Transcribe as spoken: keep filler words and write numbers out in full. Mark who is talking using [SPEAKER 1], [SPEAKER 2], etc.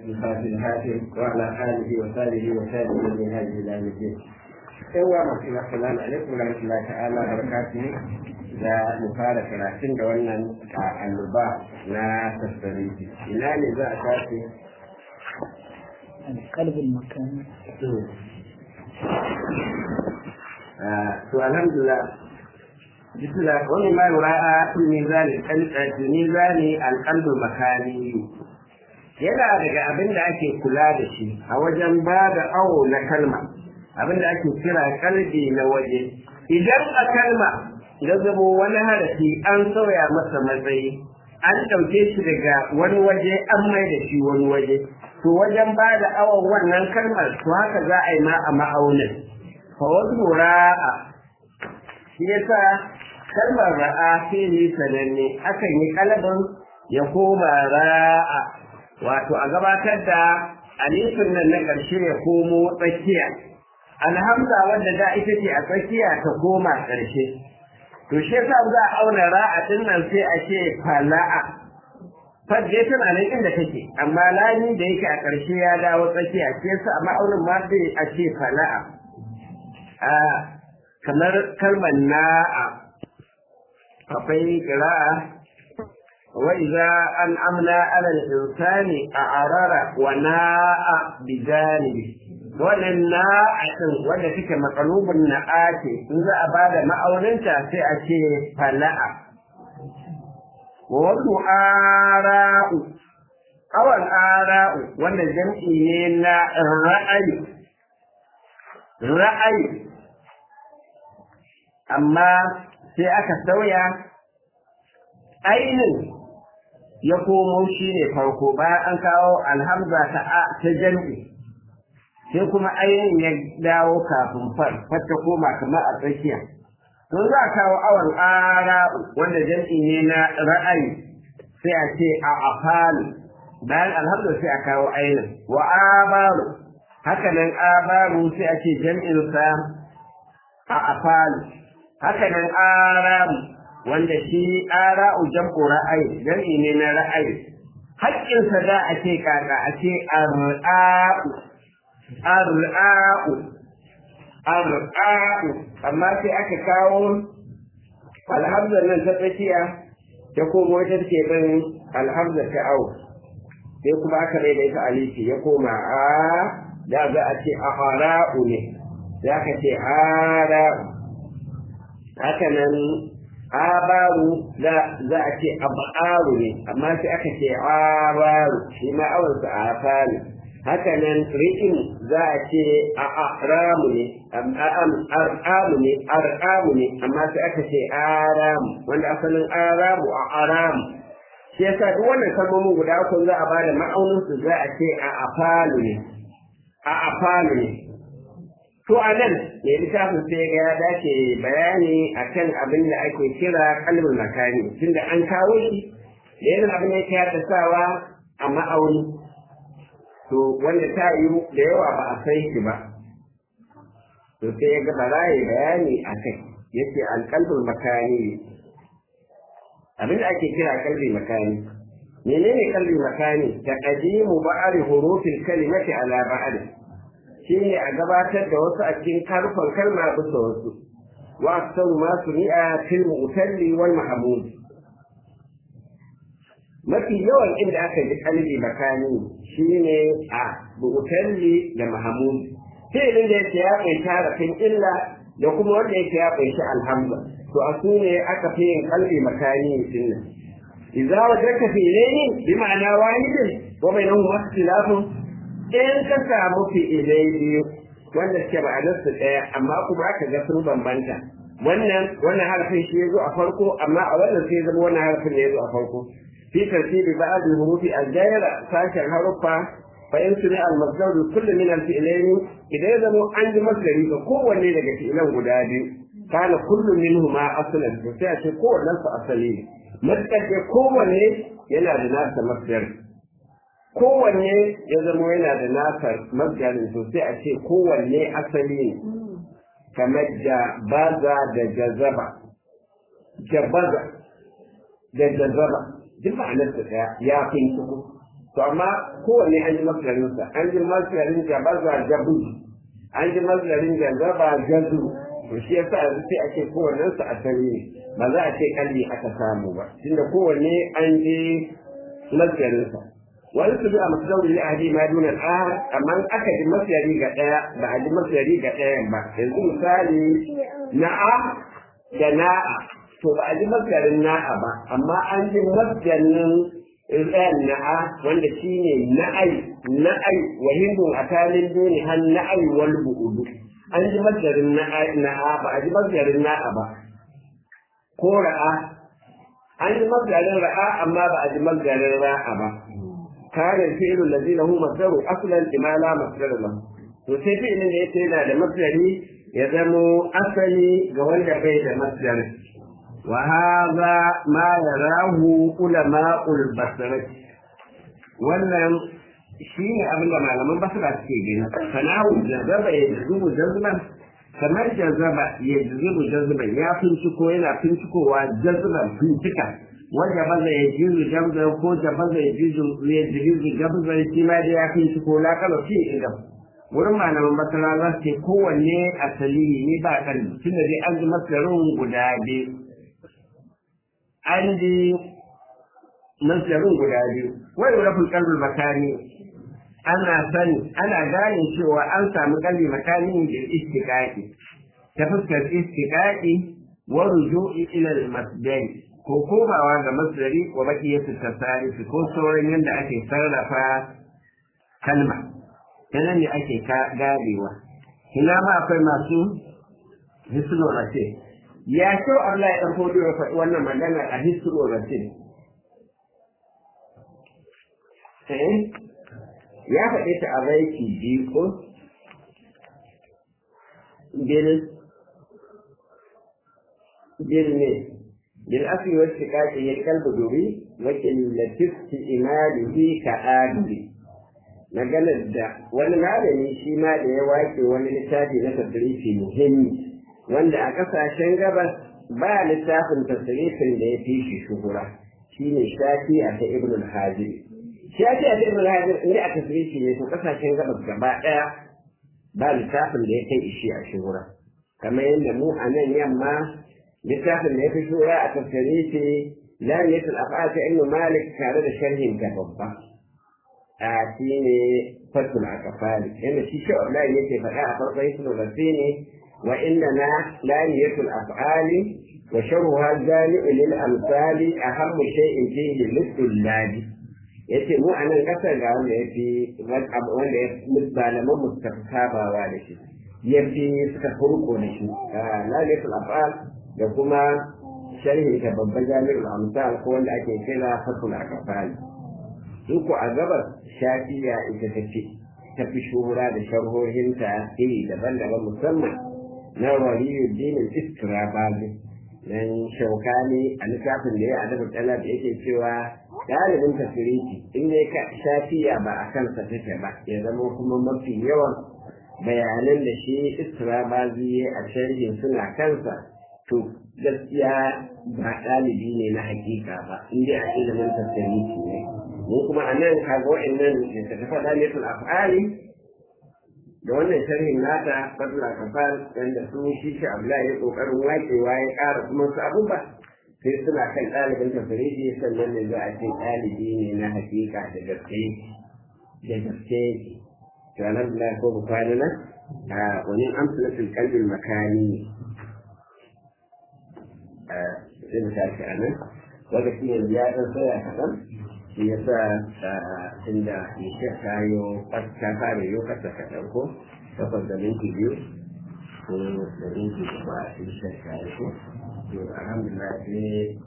[SPEAKER 1] الفاتح الهاتف وعلى آله وصحبه وسلم من هذه إلى يوم الدين. سوى مسلم السلام عليكم ورحمة الله تعالى وبركاته. da mu fara karatun da wannan annoba na tasiriki ina ne za a tafi
[SPEAKER 2] kalbin makani
[SPEAKER 1] to alhamdulillah bismillah wani ma ra'a mizani kalbi mizani alqalbu makani yana daga abin da ake kula da shi a wajen ba da awo na kalma abin da ake kira kalbi na waje idan a kalma ya zama wani harafi an sauya masa matsayi an ɗauke shi daga wani waje an mai da shi wani waje to wajen ba da awon wannan kalmar to haka za a yi ma a ma'aunin fa wasu ra'a shi yasa kalmar ra'a fili sananne akan yi kalabin ya koma ra'a wato a gabatar da alifin nan na ƙarshe ya komo tsakiya alhamza wadda da ita ce a tsakiya ta koma ƙarshe to shi yasa za a auna ra'a din nan sai a ce fala'a fadde tana nan inda take amma lami da yake a ƙarshe ya dawo tsakiya shi yasa a ma'aunin ma sai a ce fala'a a kamar kalmar na'a akwai qira'a wa idza an'amna 'ala al-insani a'rara wa na'a bi janibi wannan na'atin wanda take matsalubin na'ati in za a bada ma'auninta sai a ce fala'a wa wasu ara'u awan ara'u wanda jam'i ne na ra'ayi ra'ayi amma sai aka sauya ainin ya komo shi ne farko bayan an kawo alhamza ta a ta jam'i sai kuma ainihin ya dawo kafin far fata koma kamar a tsakiya to za a kawo awon ara wanda jam'i ne na ra'ayi sai a ce a afalu bayan alhamdu sai a kawo ainihin wa abaru haka nan abaru sai a ce jam'in sa a afalu haka nan aramu wanda shi ara'u jam'u ra'ayi jam'i ne na ra'ayi haƙƙinsa za a ce kaka a ce ar'a'u ar'a'u ar'a'u amma sai aka kawo alhamdar nan ta tsakiya ta komo ita ce bin alhamdar ta au sai kuma aka rai da ita alifi ya koma a da za a ce a hara'u ne sai aka ce hara'u haka nan abaru da za a ce abaru ne amma sai aka ce abaru shi ma awansa a fali haka nan ri'in za a ce a aramu ne ar'amu ne ar'amu ne amma sai aka ce aramu wanda asalin aramu a aramu shi yasa duk wannan kalmomin guda uku za a ba da ma'aunin su za a ce a afalu ne a afalu ne to a nan ne littafin sai ga ya dace bayani akan abin da ake kira kalmar makani tunda an kawo shi da yanzu abin da ya sawa a ma'auni to wanda ta yi da yawa ba a sai shi ba to sai ya gaba raye bayani a kai yace alqalbul makani abin da ake kira kalbi makani menene kalbi makani taqdimu ba'd hurufil kalimati ala ba'd shine a gabatar da wasu a cikin harfan kalma bisa wasu wa aksaru ma suni'a fil mu'talli wal mahmud mafi yawan inda aka ji kalbi makani shine a mu'talli da mahmud sai da yake ya kai tarafin illa da kuma wanda yake ya kai shi alhamza to a sune aka fi yin kalbi makani din idza wajadta fi ilayni bi ma'ana wahidin wa bainahuma ikhtilafun in ka samu fi ilayni wanda ke ma'anar su daya amma kuma aka ga sun bambanta wannan wannan harfin shi yazo a farko amma a wannan sai zama wannan harfin ne yazo a farko في ترتيب بعض الحروف الجاية ساشا حرفا فإن سمع المصدر كل من الفعلين إذا يزموا عند مصدري فقوة لك فعلان قدادي كان كل منهما أصلا فسيأتي قوة نفس أصلين مصدر قوة ينا لناس مصدر قوة يزموا ينا لناس مصدر فسيأتي قوة أصلين كما جبازة جذبة جبازة جذبة duk ma'anarsa ɗaya ya kai su to amma kowanne an ji masdarinsa an ji masdarin jabaza jabu an ji masdarin jazaba jazu to shi yasa yanzu sai ake kowannen su asali ne ba za a ce kalli aka samu ba tunda kowanne an ji masdarinsa wani su bi a masdarin li ahadi ma duna al amma aka ji masdari ga daya ba a ji masdari ga daya ba yanzu misali na'a da na'a to ba a ji masdarin na'a ba amma an ji masdarin ɗayan na'a wanda shi ne na'ai na'ai wa hindun a talin duni har na'ai wal bu'udu an ji masdarin na'a ba a ji masdarin na'a ba ko ra'a an ji masdarin ra'a amma ba a ji masdarin ra'a ba kare fi'lu allazi lahu masdaru aslan lima la masdara lahu to sai fi'lin da yake yana da masdari ya zamo asali ga wanda bai da masdari وهذا ما يراه علماء البصرة wannan shine abin da malaman basra suke gani sanahu jazaba ya juzu jazban kamar jazaba ya juzu jazban ya finciko yana fincikowa jazban fincika wanda ba zai juzu jazban ko jaba zai juzu ya juzu jazban shi ma da ya finciko la kala fi inda wurin malaman basra za su ce kowanne asali ne ba kan tunda dai an ji masarin guda biyu an ji nasirin guda biyu wani rafin kalbin makani ana sani ana gane cewa an samu kalbi makani da istiqaqi ta fuskar istiqaqi wa ruju'i ila al-masdari ko komawa ga masdari wa baqiyatu tasarif ko sauran yanda ake sarrafa kalma yana ne ake garewa ina ma akwai masu hisnu rashi ya so Allah ya ɗauko ya faɗi wannan magana a hisro rasul ya faɗi ta a baiki biyu ko bil bil ne bil asli wa istiqaqi ya kalbu dubi wa killatifti imalihi ka adi maganar da wani malami shi ma da ya wake wani littafi na tadrifi muhimmi wanda a ƙasashen gabas ba littafin tasirifin da ya fi shi shuhura shi ne shafi a ta ibn al-hajir shafi a ta ibn al-hajir inda a tasirifi ne to ƙasashen gabas gaba ɗaya ba littafin da ya kai ishi a shuhura kamar yadda mu a nan yamma littafin da ya fi shuhura a tasirifi lamiyatul af'al ta ibn malik tare da sharhin ta babba a shi ne fatul akafali yadda shi shi Allah yake faɗa a farkon ismu rasini وإننا لانية الأفعال وشرها الجامع للأمثال أهم شيء فيه للطلاب yace mu a nan ƙasar ga wanda ya fi wanda ya malaman mu suka sabawa da shi ya fi suka furko da shi lalisul af'al da kuma sharhi ta babban jami'ul amsal ko wanda ake kira fatul akfal su ko a gabas shafiya ita tafi tafi shuhura da sharhohinta iri daban-daban musamman na waliyuddin al-iskirabazi dan shaukani a littafin da ya adabu talab yake cewa dalibin tafsiri in dai ka shafiya ba a kansa take ba ya zama kuma mafi yawan bayanan da shi iskirabazi a sharhin suna kansa to gaskiya ba ɗalibi ne na hakika ba in dai a ilimin tafsiri ne mu kuma a nan kaga wa'annan da ta faɗa ne tul af'ali da wannan sharhin nata fadla kafal wanda su shi shi Abdullahi ya kokarin wakewa ya ƙara kuma su abubuwa sai suna kan ɗalibin tafsiri sannan ne za a ce ɗalibi ne na hakika da gaske da gaske to alhamdulillah ko bu kwana nan a wani amsalatul qalbil makani a sai mu tashi a nan wanda shi yanzu ya ɗan tsaya kaɗan shi ya sa inda ya kayo ta fara yau kasa kaɗan ko takwas da minti biyu ko da minti ba a shi shi kayo ko to alhamdulillah sai